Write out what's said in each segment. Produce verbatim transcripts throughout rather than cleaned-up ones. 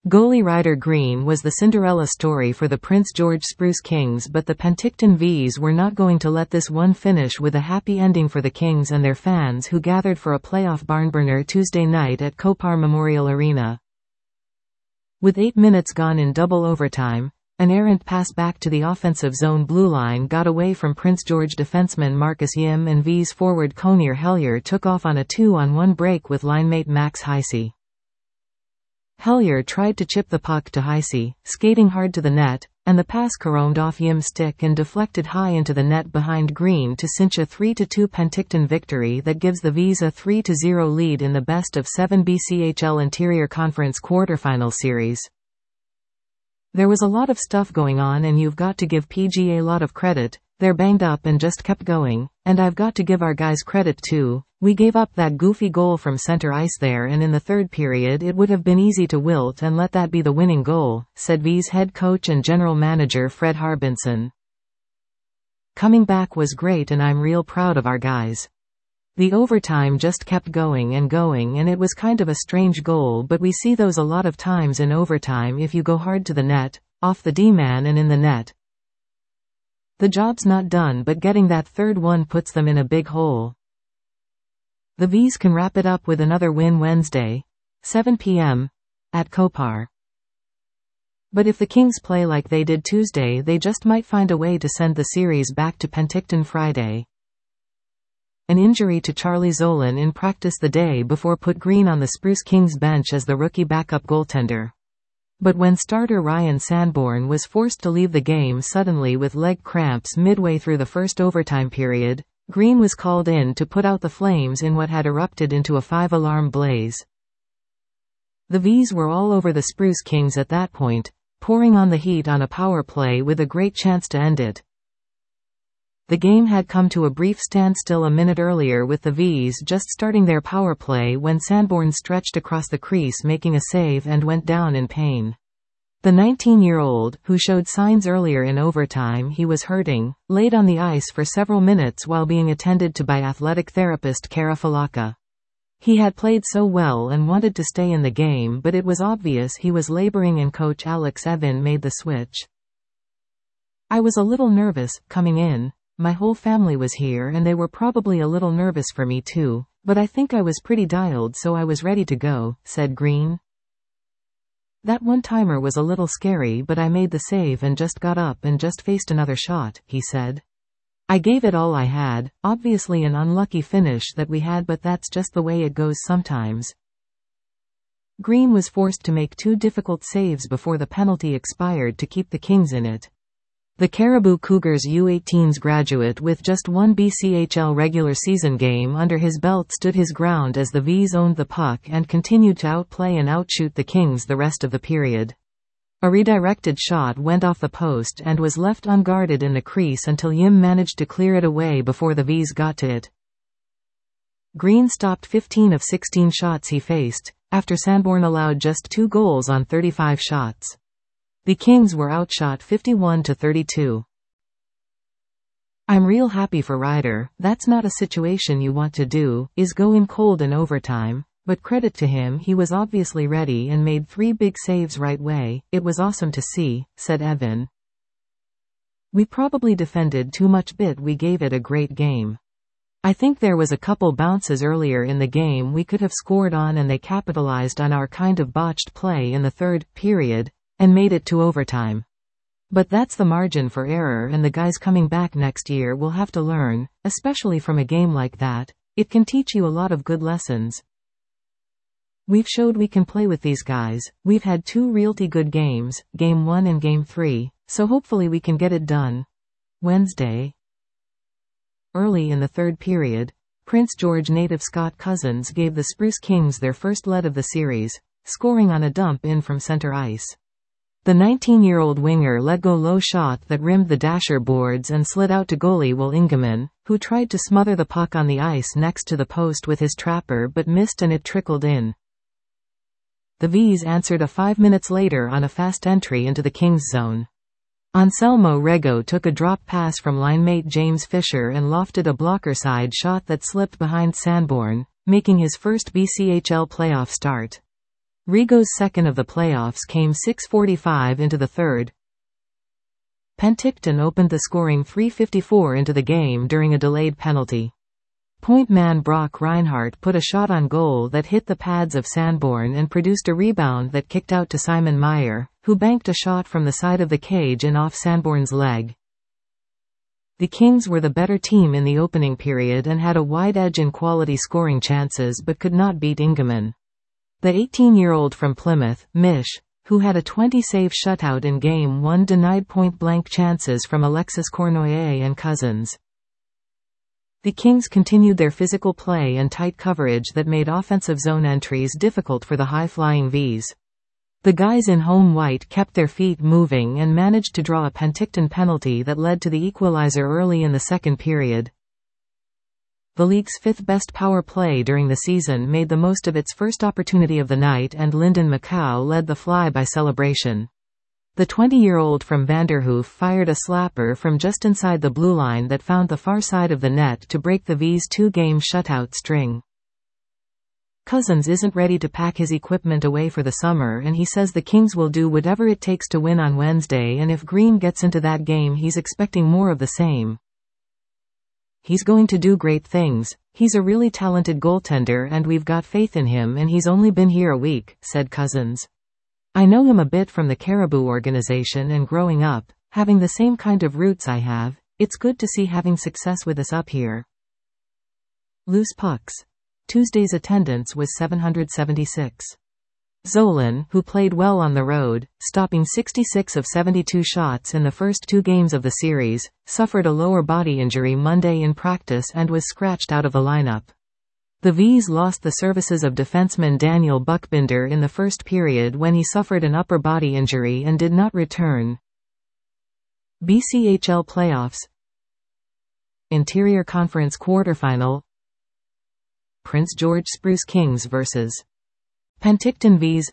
Goalie Ryder Green was the Cinderella story for the Prince George Spruce Kings, but the Penticton Vees were not going to let this one finish with a happy ending for the Kings and their fans, who gathered for a playoff barnburner Tuesday night at Copar Memorial Arena. With eight minutes gone in double overtime, an errant pass back to the offensive zone blue line got away from Prince George defenseman Marcus Yim, and Vees forward Conir Hellier took off on a two-on-one break with linemate Max Heisey. Hellier tried to chip the puck to Heisey, skating hard to the net, and the pass caromed off Yim's stick and deflected high into the net behind Green to cinch a three to two Penticton victory that gives the Vees a three to zero lead in the best of seven B C H L Interior Conference quarterfinal series. There was a lot of stuff going on, and you've got to give P G A a lot of credit. They're banged up and just kept going, and I've got to give our guys credit too. We gave up that goofy goal from center ice there, and in the third period it would have been easy to wilt and let that be the winning goal, said Vees head coach and general manager Fred Harbinson. Coming back was great and I'm real proud of our guys. The overtime just kept going and going, and it was kind of a strange goal, but we see those a lot of times in overtime if you go hard to the net, off the D-man and in the net. The job's not done, but getting that third one puts them in a big hole. The Vees can wrap it up with another win Wednesday, seven p m, at Copar. But if the Kings play like they did Tuesday, they just might find a way to send the series back to Penticton Friday. An injury to Charlie Zolan in practice the day before put Green on the Spruce Kings bench as the rookie backup goaltender. But when starter Ryan Sanborn was forced to leave the game suddenly with leg cramps midway through the first overtime period, Green was called in to put out the flames in what had erupted into a five-alarm blaze. The Vees were all over the Spruce Kings at that point, pouring on the heat on a power play with a great chance to end it. The game had come to a brief standstill a minute earlier, with the Vees just starting their power play when Sanborn stretched across the crease making a save and went down in pain. The nineteen-year-old, who showed signs earlier in overtime he was hurting, laid on the ice for several minutes while being attended to by athletic therapist Kara Falaka. He had played so well and wanted to stay in the game, but it was obvious he was laboring, and coach Alex Evan made the switch. "I was a little nervous, coming in. My whole family was here and they were probably a little nervous for me too, but I think I was pretty dialed, so I was ready to go," said Green. "That one-timer was a little scary, but I made the save and just got up and just faced another shot," he said. "I gave it all I had, obviously an unlucky finish that we had, but that's just the way it goes sometimes." Green was forced to make two difficult saves before the penalty expired to keep the Kings in it. The Caribou Cougars U eighteens graduate with just one B C H L regular season game under his belt stood his ground as the Vees owned the puck and continued to outplay and outshoot the Kings the rest of the period. A redirected shot went off the post and was left unguarded in the crease until Yim managed to clear it away before the Vees got to it. Green stopped fifteen of sixteen shots he faced, after Sanborn allowed just two goals on thirty-five shots. The Kings were outshot fifty-one to thirty-two. "I'm real happy for Ryder. That's not a situation you want to do, is go in cold in overtime, but credit to him, he was obviously ready and made three big saves right way. It was awesome to see," said Evan. "We probably defended too much, but we gave it a great game. I think there was a couple bounces earlier in the game we could have scored on, and they capitalized on our kind of botched play in the third period and made it to overtime. But that's the margin for error, and the guys coming back next year will have to learn, especially from a game like that. It can teach you a lot of good lessons. We've showed we can play with these guys. We've had two realty good games, game one and game three, so hopefully we can get it done Wednesday." Early in the third period, Prince George native Scott Cousins gave the Spruce Kings their first lead of the series, scoring on a dump in from center ice. The nineteen-year-old winger let go low shot that rimmed the dasher boards and slid out to goalie Will Ingeman, who tried to smother the puck on the ice next to the post with his trapper but missed and it trickled in. The Vees answered a five minutes later on a fast entry into the Kings' zone. Anselmo Rego took a drop pass from linemate James Fisher and lofted a blocker-side shot that slipped behind Sanborn, making his first B C H L playoff start. Rigo's second of the playoffs came six forty-five into the third. Penticton opened the scoring three fifty-four into the game during a delayed penalty. Point man Brock Reinhardt put a shot on goal that hit the pads of Sanborn and produced a rebound that kicked out to Simon Meyer, who banked a shot from the side of the cage and off Sanborn's leg. The Kings were the better team in the opening period and had a wide edge in quality scoring chances but could not beat Ingeman. The eighteen-year-old from Plymouth, Mish, who had a twenty-save shutout in Game one, denied point-blank chances from Alexis Cornoyer and Cousins. The Kings continued their physical play and tight coverage that made offensive zone entries difficult for the high-flying V's. The guys in home white kept their feet moving and managed to draw a Penticton penalty that led to the equalizer early in the second period. The league's fifth-best power play during the season made the most of its first opportunity of the night, and Lyndon Macau led the fly-by celebration. The twenty-year-old from Vanderhoof fired a slapper from just inside the blue line that found the far side of the net to break the V's two-game shutout string. Cousins isn't ready to pack his equipment away for the summer, and he says the Kings will do whatever it takes to win on Wednesday, and if Green gets into that game he's expecting more of the same. He's going to do great things. He's a really talented goaltender and we've got faith in him, and he's only been here a week, said Cousins. I know him a bit from the Caribou organization and growing up, having the same kind of roots I have, it's good to see having success with us up here. Loose pucks. Tuesday's attendance was seven hundred seventy-six. Zolan, who played well on the road, stopping sixty-six of seventy-two shots in the first two games of the series, suffered a lower body injury Monday in practice and was scratched out of the lineup. The V's lost the services of defenseman Daniel Buckbinder in the first period when he suffered an upper body injury and did not return. B C H L Playoffs. Interior Conference Quarterfinal. Prince George Spruce Kings versus Penticton V's.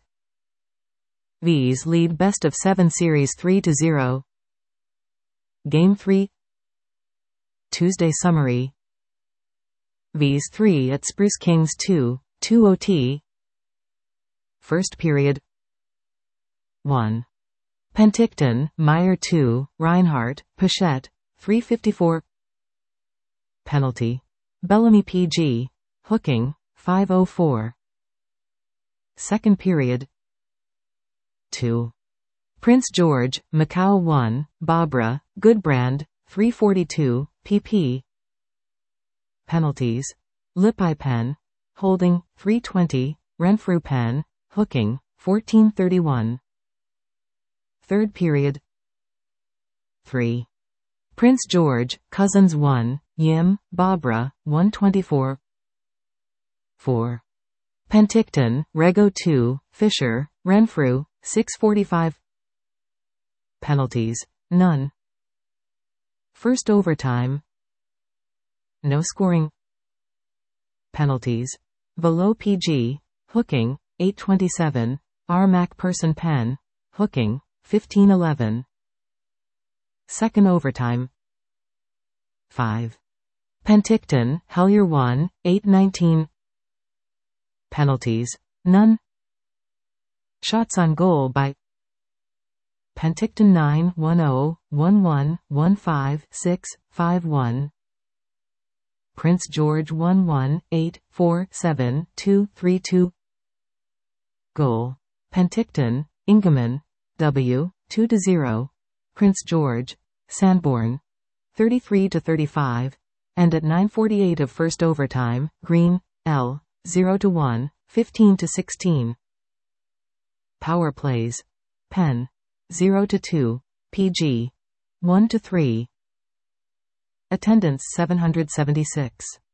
V's lead best of seven series three to zero. Game three. Tuesday summary. V's three at Spruce Kings two, two O T. First period. one. Penticton, Meyer two, Reinhardt, Pichette, three fifty-four. Penalty. Bellamy P G. Hooking, five oh four. Second period. two. Prince George, Macau one, Barbara, Goodbrand, three forty-two, P P. Penalties. Lippi Pen, Holding, three twenty, Renfrew Pen, Hooking, fourteen thirty-one. Third period. three. Prince George, Cousins one, Yim, Barbara, one twenty-four. four. Penticton, Rego two, Fisher, Renfrew, six forty-five. Penalties. None. First overtime. No scoring. Penalties. Velo P G, Hooking, eight twenty-seven, R. Macpherson Pen, Hooking, fifteen eleven. Second overtime. five. Penticton, Hellier one, eight nineteen. Penalties. None. Shots on goal by Penticton nine one oh, one one, one five, six, five one. Prince George one one, eight, four, seven, two, three two. Goal. Penticton, Ingeman, W, two to zero. Prince George, Sanborn, thirty-three to thirty-five. And at nine forty-eight of first overtime, Green, L, zero to one, fifteen to sixteen. Power plays. Penn, zero to two, P G, one to three. Attendance seven hundred seventy-six.